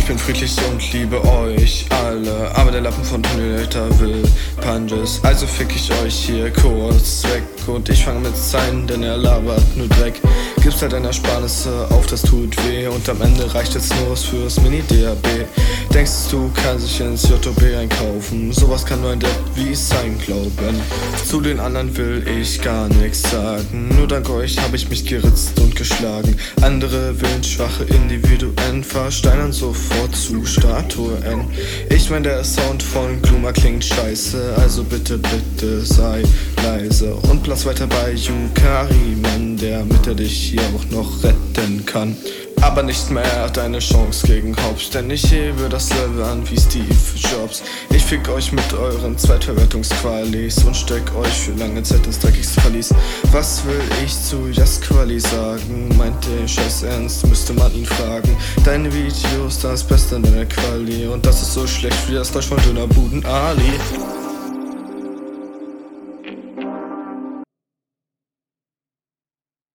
Ich bin friedlich und liebe euch alle, aber der Lappen von Terminator will Punches. Also fick ich euch hier kurz weg und ich fange mit sein, denn er labert nur Dreck. Gibt's halt ein Ersparnisse auf, das tut weh und am Ende reicht jetzt nur was fürs Mini-DAB. Denkst du, kann sich ins JOB einkaufen? Sowas kann nur ein Depp wie sein glauben. Zu den anderen will ich gar nichts sagen, nur dank euch hab ich mich geritzt und geschlagen. Andere willensschwache Individuen versteinern sofort zu Statuen. Ich mein, der Sound von Gluma klingt scheiße, also bitte, bitte sei leise und blass weiter bei Yukari, Mann, der mit der dich hier auch noch retten kann. Aber nicht mehr deine Chance gegen Hobbs, denn ich hebe das Level an wie Steve Jobs. Ich fick euch mit euren Zweitverwertungsqualis und steck euch für lange Zeit ins dreckigste Verlies. Was will ich zu Jasquali sagen? Meint den Scheiß ernst, müsste man ihn fragen. Deine Videos, das Beste in deiner Quali und das ist so schlecht wie das Deutsch von Dönerbuden Ali.